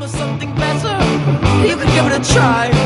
something better, you could give it a try.